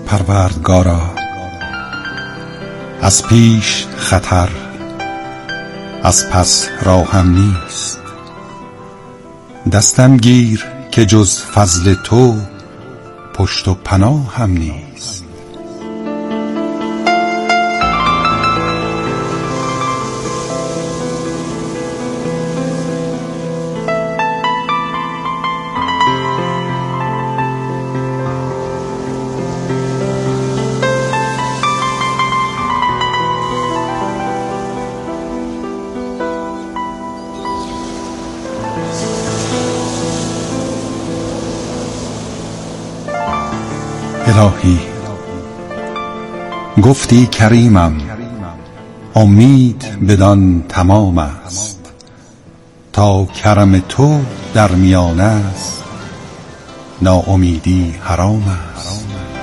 پروردگارا، از پیش خطر، از پس راهم نیست. دستم گیر که جز فضل تو پشت و پناه هم نیست. الهی گفتی کریمم، امید بدان تمام است. تا کرم تو در میان است، ناامیدی حرام است.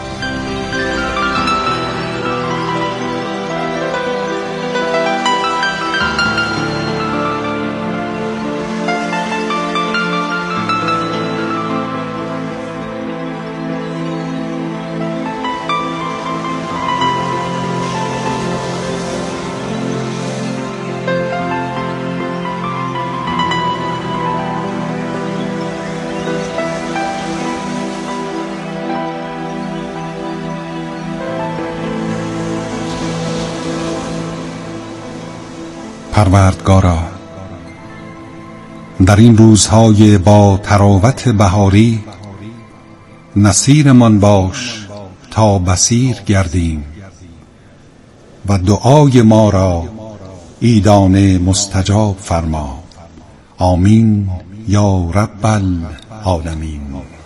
پروردگارا، در این روزهای با تراوت بهاری نصیرمان باش تا بصیر گردیم و دعای ما را عیدانه مستجاب فرما. آمین یا رب العالمین.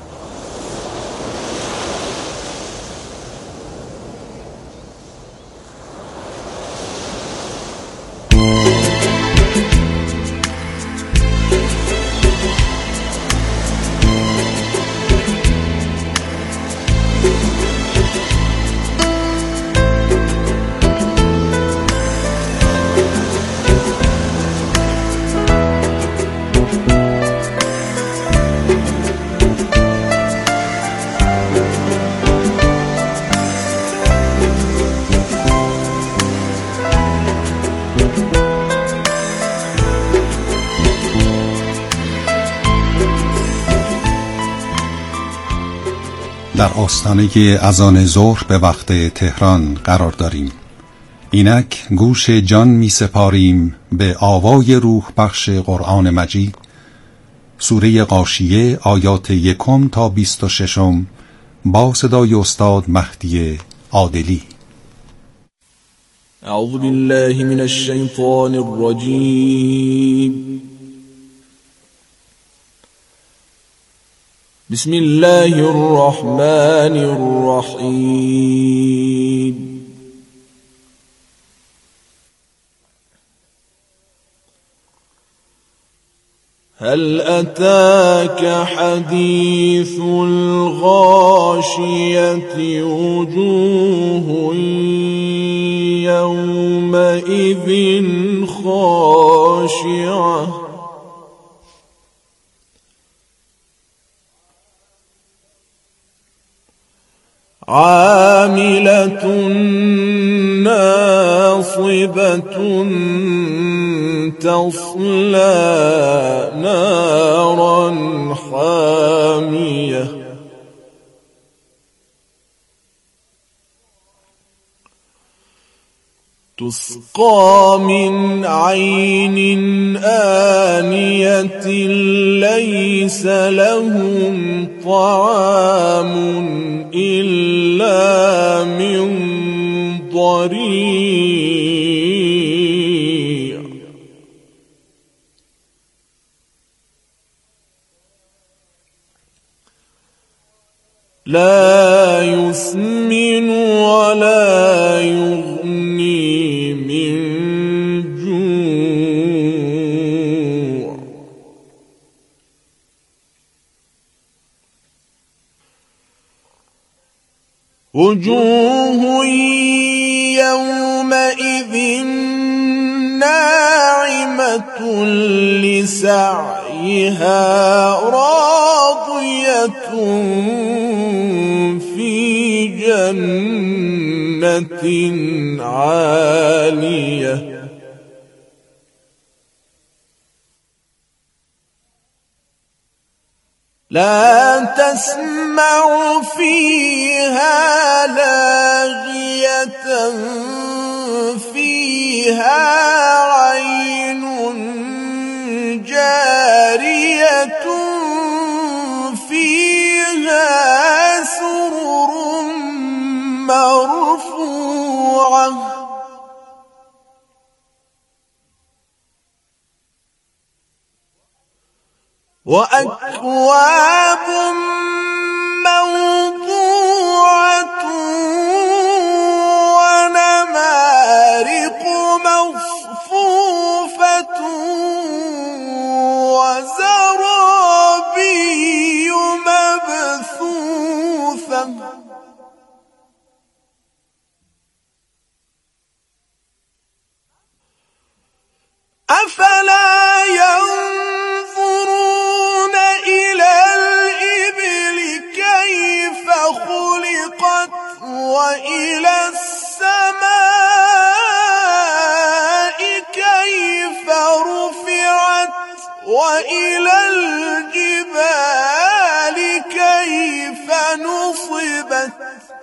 در آستانه اذان ظهر به وقت تهران قرار داریم. اینک گوش جان می سپاریم به آوای روح بخش قرآن مجید، سوره غاشیه آیات 1 تا 26 با صدای استاد مهدی عادلی. اعوذ بالله من الشیطان الرجیم. بسم الله الرحمن الرحیم. هل أتاك حديث الغاشية وجوه يومئذ خاشعة عاملة ناصبة تصلى نارا حامية تسقى من عين آنية ليس لهم طعام إلا من ضريع لا يسمن ولا يغني من جوع وجوه يومئذ ناعمة لسعيها راضية في جنة عالية لا تسمع فيها لاغية فيها عين جارية فيها سرر مرفوعة وأكواب موضوعة ونمارق مصفوفة وزرابي مبثوثة أفلا ينظرون إلى الإبل كيف خلقت وإلى السماء كيف رفعت وإلى الجبال كيف نصبت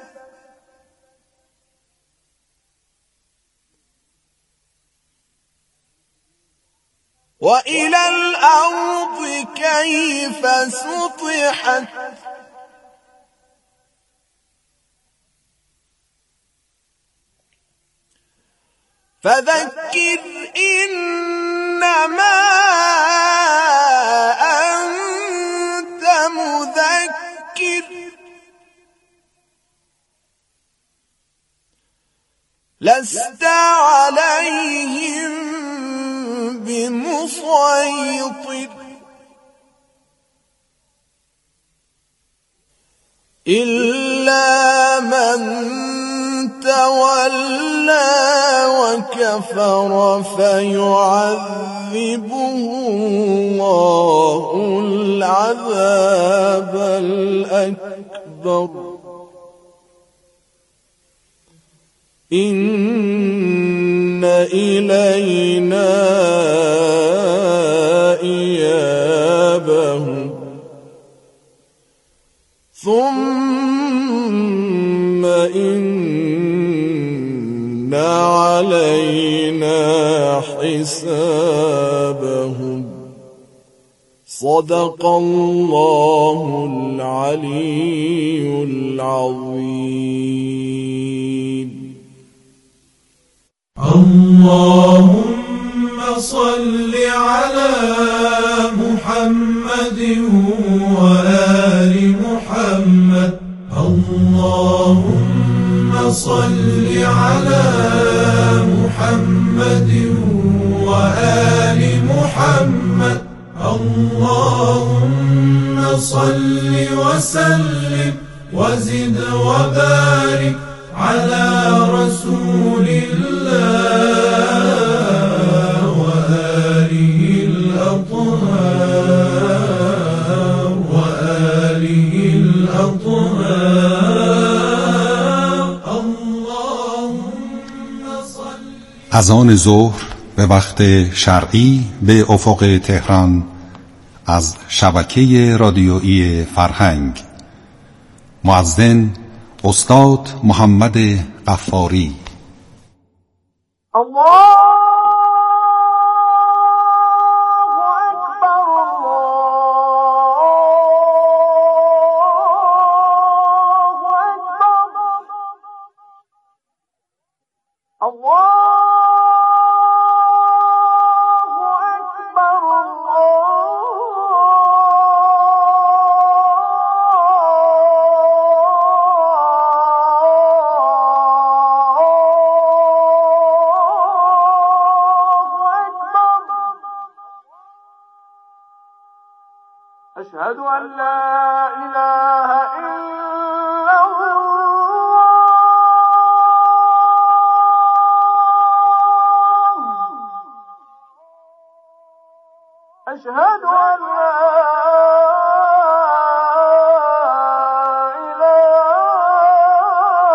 وإلى الأرض كيف سطحت فذكر إنما أنت مذكر لست عليهم بمسيطر إلا من تولى وكفر فيعذبه الله العذاب الأكبر إن إلينا إيابهم ثم إن علينا حسابهم صدق الله العلي العظيم. اللهم صل على محمد وآل محمد. اللهم صل على محمد وآل محمد. اللهم صل وسلم وزد وبارك على رسول الله وآله الأطهار وآله الأطهار. اللهم صل. اذان ظهر به وقت شرعی به افق تهران از شبکه رادیویی فرهنگ. مؤذن استاد محمد غفاری. أشهد أن لا إله إلا الله أشهد أن لا إله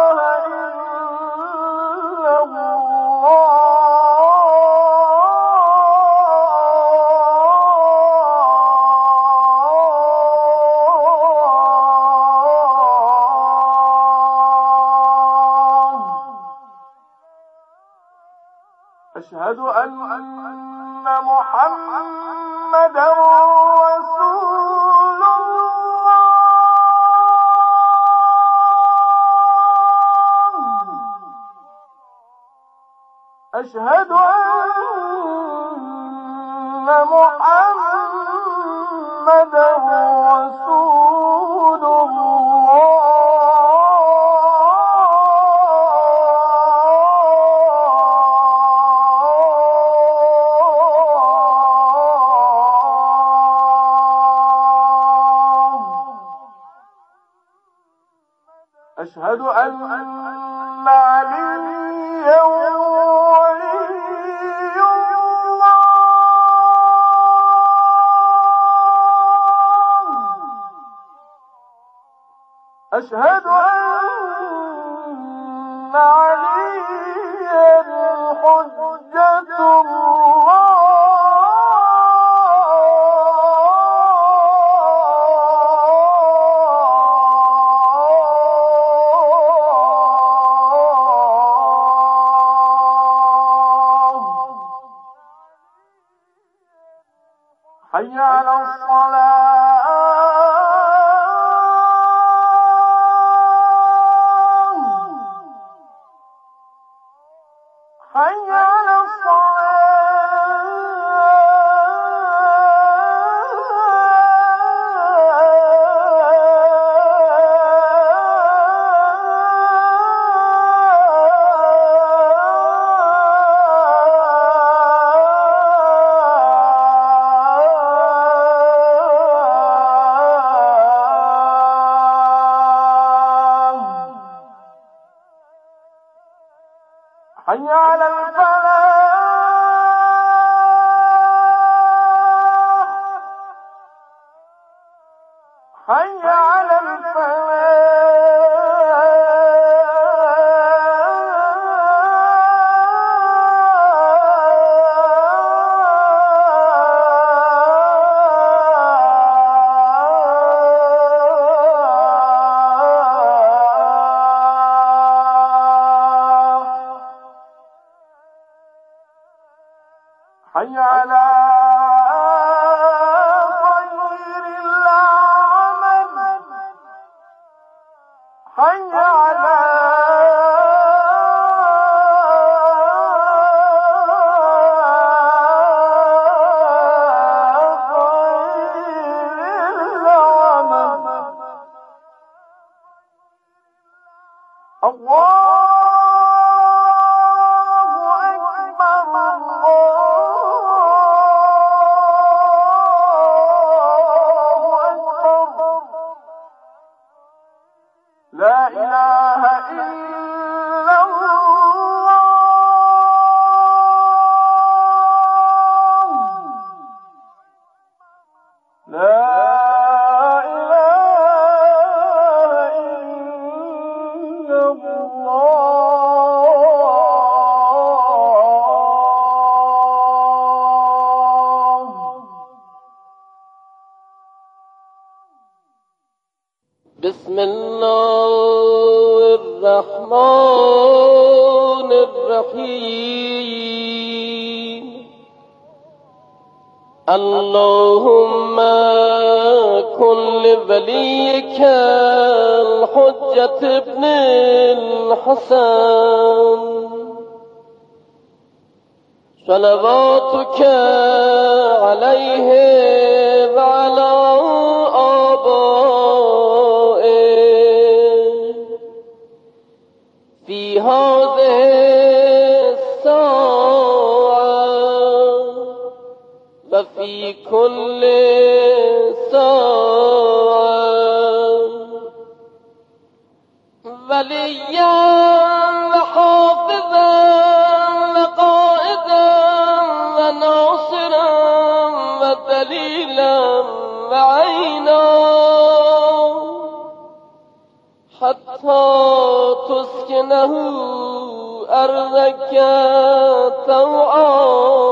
أشهد أن محمدا رسول الله. أشهد أن محمدا رسول الله. أشهد أن عليا ولي الله. أشهد أن عليا حجة الله. حي على الصلاة. حي على حي على الفلاح. حي على حي على خير العمل. حي على خير العمل. الله لا إله إلا الله. لا إله إلا الله. بسم الله الرحمن الرحيم. اللهم كن لوليك الحجة ابن الحسن صلواتك عليه وعلى في هذه الساعة وفي كل ساعة وليا وحافظا وقائدا وناصرا ودليلا وعينا حتى تسكنه أرضك طوعا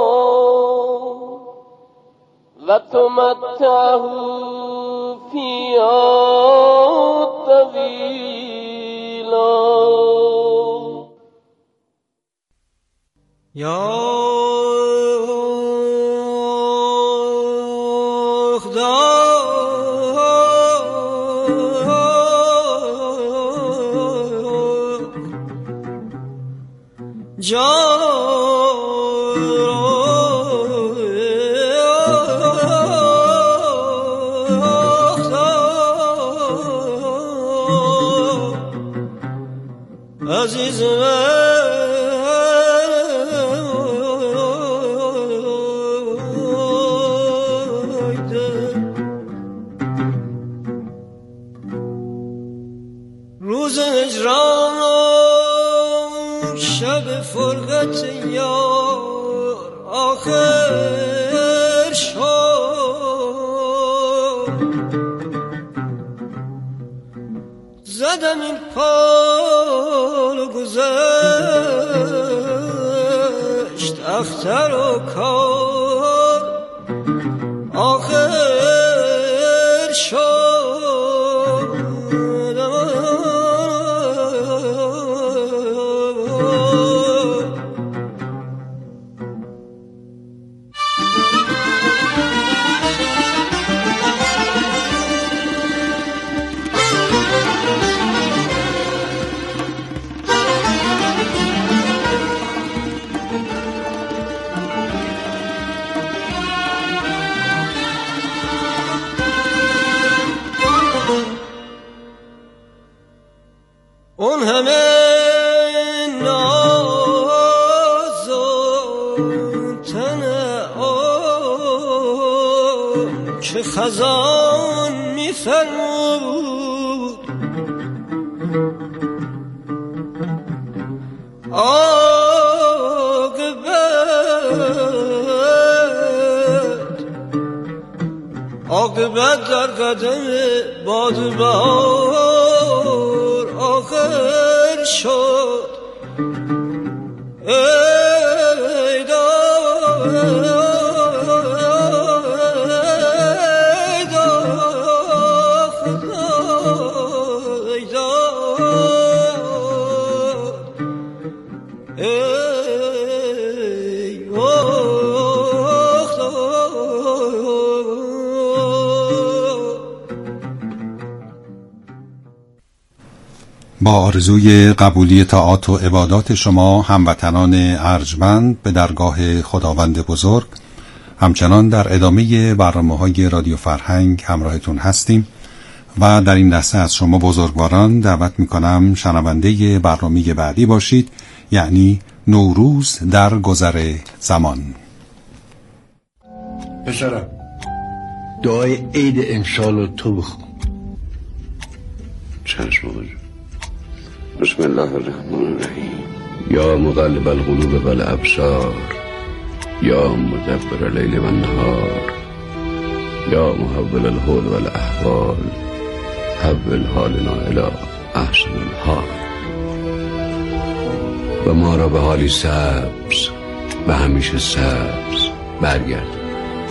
وتمتعه فيها طويلا. یا آخر شد زدم این پال و گذشت اختر و کار آخر شد اون همه ناز و تن آن که خزان می‌فرمود عاقبت در قدم باد بهار آخر شد ای داد ای داد با آرزوی قبولی طاعات و عبادات شما هموطنان ارجمند به درگاه خداوند بزرگ، همچنان در ادامه برنامه‌های رادیو فرهنگ همراهتون هستیم و در این لحظه از شما بزرگواران دعوت می‌کنم شنونده برنامه بعدی باشید، یعنی نوروز در گذر زمان. پسرم دعای عید امسال رو تو بخون. چشم آقا جون. بسم الله الرحمن الرحیم. یا مقلب القلوب والابصار، یا مدبر اللیل والنهار، یا محول الحول والاحوال، حول حالنا الی احسن الحال و ما را به حالی سبز و همیشه سبز برگرد.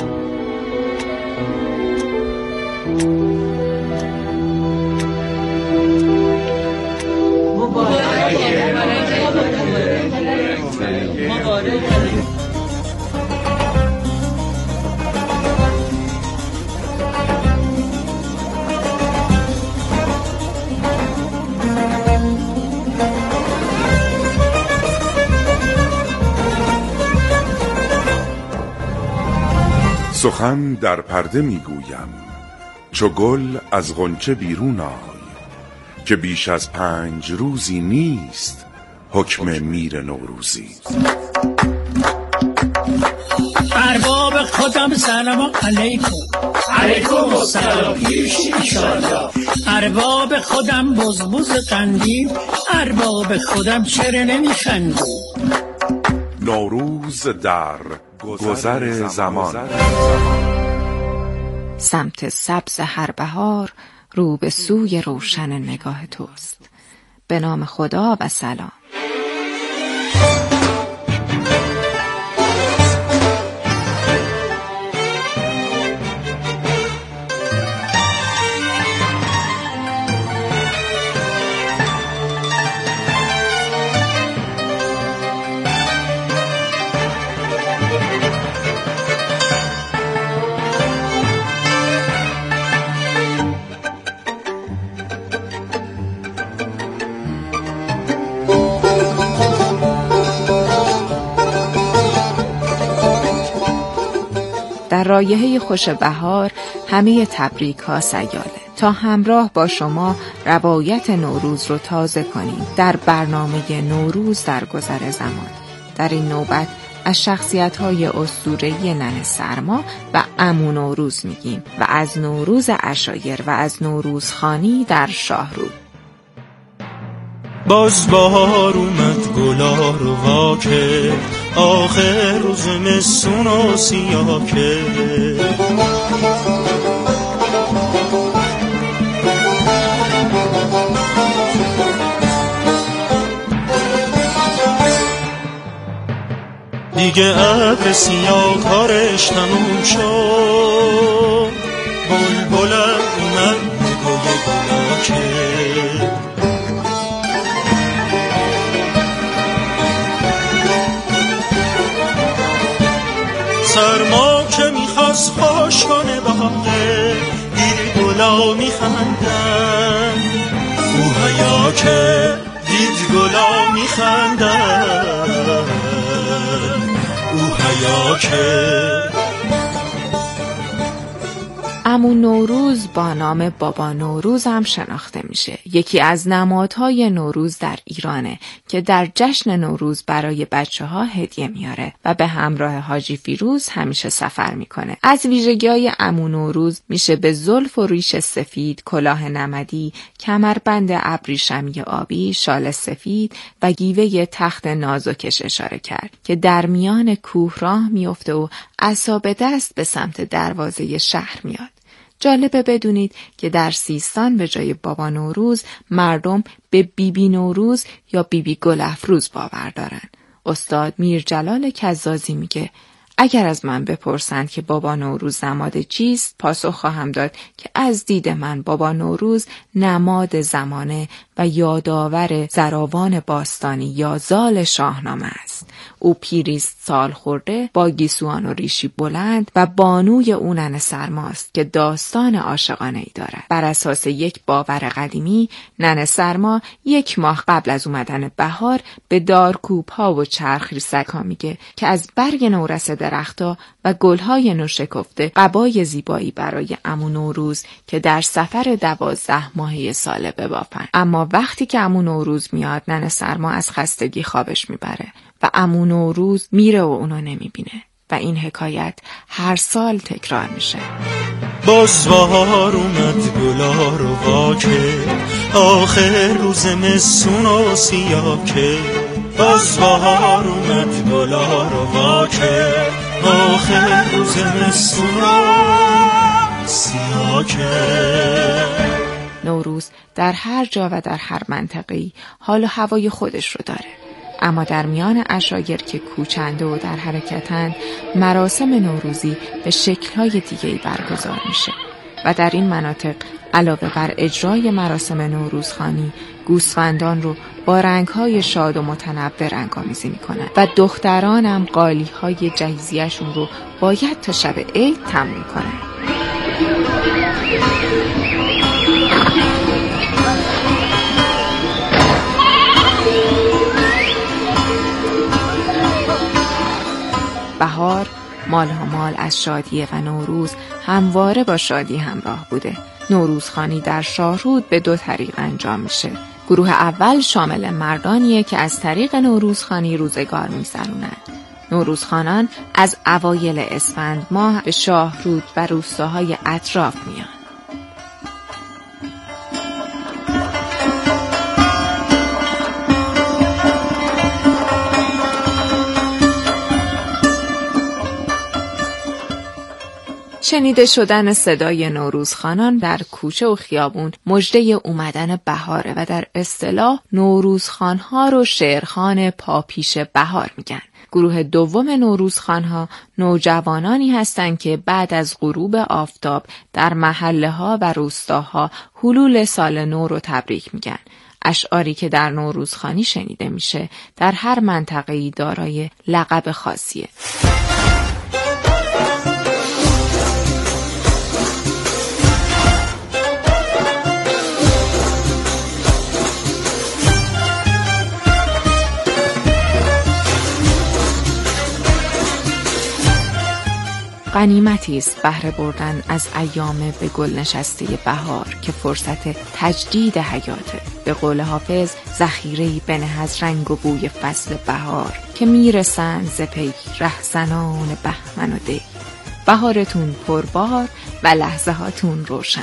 سخن در پرده میگویم، چو گل از غنچه بیرون آی، که بیش از 5 روزی نیست حکم میر نوروزی. ارباب خودم سلام علیکم. علیکم السلام ایشالله. ارباب خودم بزبز قندیل، ارباب خودم چرا نمیخندی؟ نوروز در گذر زمان. سمت سبز هر بهار رو به سوی روشن نگاه توست. به نام خدا و سلام. در رایحه خوش بهار همه تبریک ها سیاله. تا همراه با شما روایت نوروز رو تازه کنیم در برنامه نوروز در گذر زمان. در این نوبت از شخصیت‌های اسطوره‌ای ننه سرما و عمو نوروز میگیم و از نوروز عشایر و از نوروزخوانی در شاهرود. باز بهار اومد، گلا رو وا کرد، آخر روز زمستون و سیاه که دیگه ابر سیاه کارش تموم شد، بلبلم اومد نگاه گلا که سرما که میخواست خوش کنه باغه، دید گلا میخندن، او هیا که دید گلا میخندن، او هیا که. عمو نوروز با نام بابا نوروز هم شناخته میشه. یکی از نمادهای نوروز در ایرانه که در جشن نوروز برای بچه‌ها هدیه میاره و به همراه حاجی فیروز همیشه سفر میکنه. از ویژگی‌های عمو نوروز میشه به زلف و ریش سفید، کلاه نمدی، کمربند ابریشمی آبی، شال سفید و گیوه تخت نازکش اشاره کرد که در میان کوه راه میفته و عصا دست به سمت دروازه شهر میاد. جالبه بدونید که در سیستان به جای بابا نوروز مردم به بیبی نوروز یا بیبی گل افروز باور دارن. استاد میرجلال کزازی میگه اگر از من بپرسند که بابا نوروز نماد چیست، پاسخ خواهم داد که از دید من بابا نوروز نماد زمانه و یادآور زراوان باستانی یا زال شاهنامه است. او پیریست سال خورده با گیسوان و ریشی بلند و بانوی او ننه سرماست که داستان عاشقانه ای دارد. بر اساس یک باور قدیمی ننه سرما 1 ماه قبل از اومدن بهار به دارکوب ها و چرخ ریسک ها میگه که از برگ نورس درختها و گلهای نوشکفته قبای زیبایی برای عمو نوروز که در سفر 12 ماهه ساله ببافن. اما وقتی که عمو نوروز میاد ننه سرما از خستگی خوابش میبره و عمو نوروز میره و اونو نمیبینه و این حکایت هر سال تکرار میشه. باز بهار اومد گلا رو واکه، آخر روز زمستون و سیاه که. باز بهار اومد گلا رو واکه، آخر روز زمستون و سیاه که. نوروز در هر جا و در هر منطقه‌ای حال و هوای خودش رو داره. اما در میان عشایر که کوچنده و در حرکتند، مراسم نوروزی به شکل‌های دیگه‌ای برگزار میشه و در این مناطق علاوه بر اجرای مراسم نوروزخوانی، گوسفندان رو با رنگ‌های شاد و متنوع رنگ‌آمیزی می‌کنند و دختران هم قالی‌های جهیزیه‌شون رو باید تا شب عید تمرین کنند. بهار مال ها مال از شادیه و نوروز همواره با شادی همراه بوده. نوروزخوانی در شاهرود به 2 طریق انجام میشه. گروه اول شامل مردانیه که از طریق نوروزخوانی روزگار می‌گذرونند. نوروزخوانان از اوایل اسفند ماه به شاهرود و روستاهای اطراف میان. شنیده شدن صدای نوروزخوانان در کوچه و خیابون مژده اومدن بهاره و در اصطلاح نوروزخوانها رو شعرخوان پاپیش بهار میگن. گروه دوم نوروزخوانها نوجوانانی هستند که بعد از غروب آفتاب در محله ها و روستاها حلول سال نو رو تبریک میگن. اشعاری که در نوروزخوانی شنیده میشه در هر منطقه‌ای دارای لقب خاصیه. غنیمتی است بهره بردن از ایام به گل نشسته بهار که فرصت تجدید حیاته. به قول حافظ ذخیره‌ای بنه از رنگ و بوی فصل بهار که میرسند ز پی رهزنان بهمن و دی. بهارتون پربار و لحظه هاتون روشن.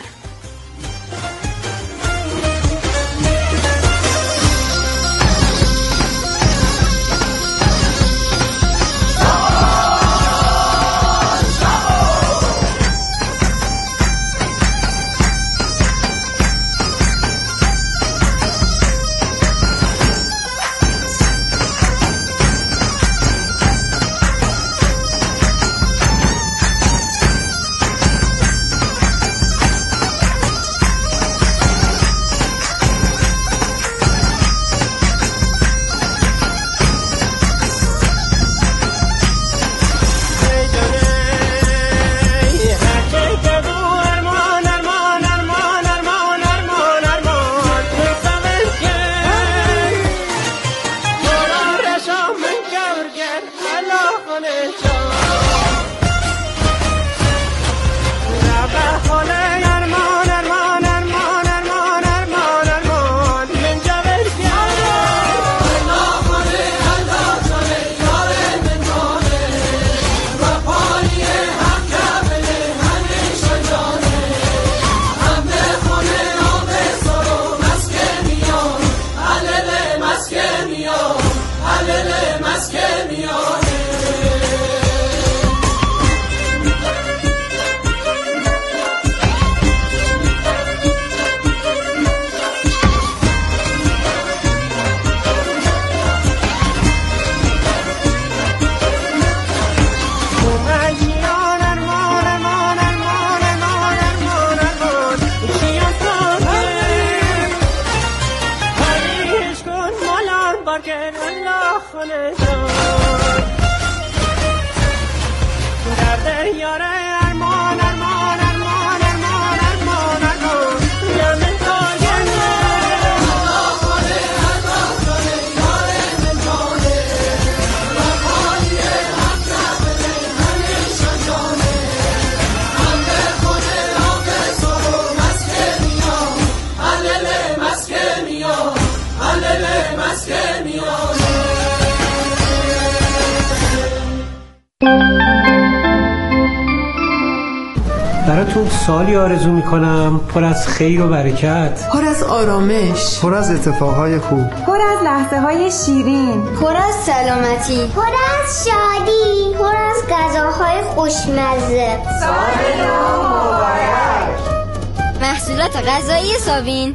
براتون سالی آرزو میکنم پر از خیر و برکت، پر از آرامش، پر از اتفاقهای خوب، پر از لحظه های شیرین، پر از سلامتی، پر از شادی، پر از غذاهای خوشمزه. سال نو مبارک. محصولات غذایی ساوین.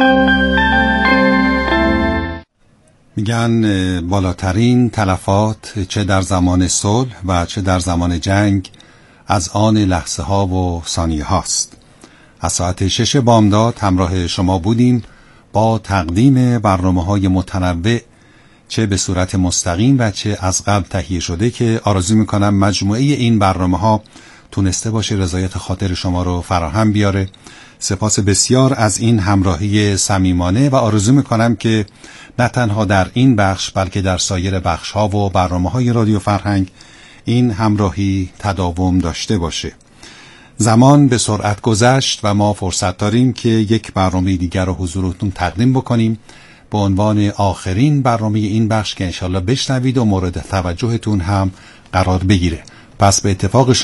میگن بالاترین تلفات چه در زمان صلح و چه در زمان جنگ از آن لحظه ها و ثانیه هاست. از ساعت 6 بامداد همراه شما بودیم با تقدیم برنامه های متنوع، چه به صورت مستقیم و چه از قبل تهیه شده، که آرزو میکنم مجموعه این برنامه ها تونسته باشه رضایت خاطر شما رو فراهم بیاره. سپاس بسیار از این همراهی صمیمانه و آرزو میکنم که نه تنها در این بخش بلکه در سایر بخش ها و برنامه های رادیو فرهنگ این همراهی تداوم داشته باشه. زمان به سرعت گذشت و ما فرصت داریم که یک برنامه دیگر رو حضورتون تقدیم بکنیم به عنوان آخرین برنامه این بخش که انشالله بشنوید و مورد توجهتون هم قرار بگیره. پس به اتفاق